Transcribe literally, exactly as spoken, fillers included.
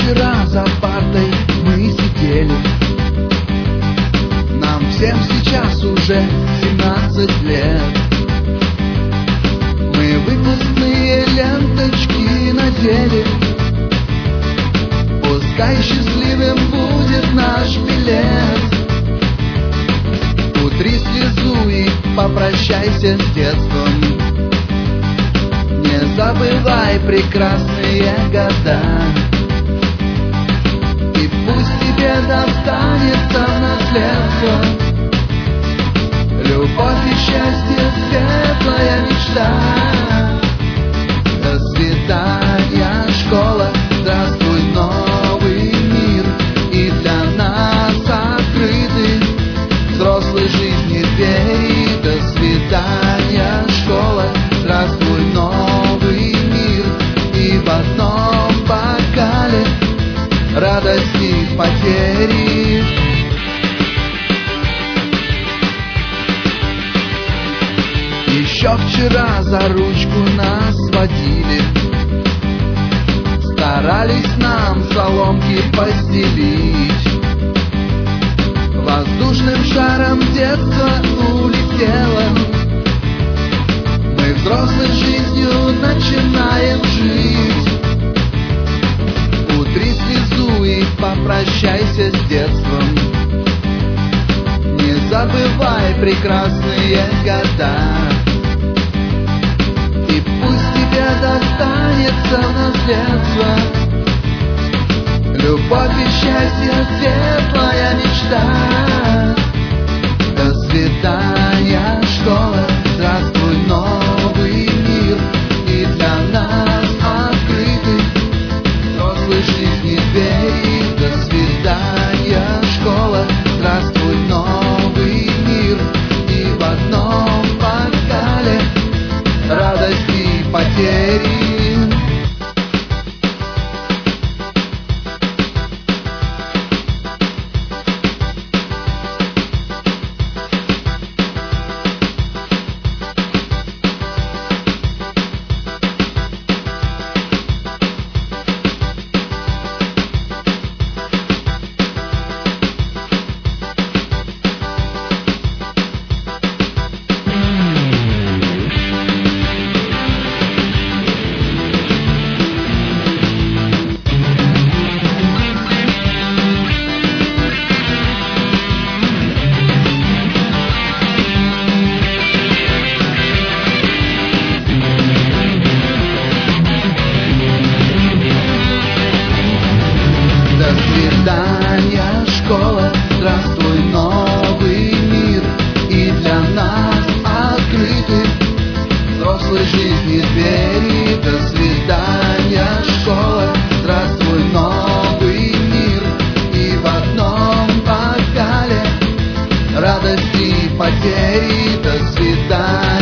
вчера за партой мы сидели. Нам всем сейчас уже семнадцать лет. Мы выпускные ленточки надели. Пускай счастливым будет наш билет. Утри слезу и попрощайся с детством. Не забывай прекрасные года. И пусть тебе достанется наследство. Любовь и счастье, светлая мечта. До свидания, школа, здравствуй, новый мир. И для нас открыты взрослой жизни двери. До свидания, школа, здравствуй, новый мир. И в одном бокале радость и потери. Еще вчера за ручку нас водили. Старались нам соломки постелить. Воздушным шаром детство улетело. Мы взрослой жизнью начинаем жить. Утри слезу и попрощайся с детством. Не забывай прекрасные года. И пусть тебе достанется наследство. Любовь и счастье, светлая мечта. До свидания, школа, здравствуй, новый мир. И для нас открыты взрослой жизни двери. До свидания, школа, здравствуй, новый мир. И в одном бокале радость и потери. До свидания, школа, здравствуй, новый мир. И для нас открыты взрослой жизни двери. До свидания, школа, здравствуй, новый мир. И в одном бокале радость и потери. До свидания.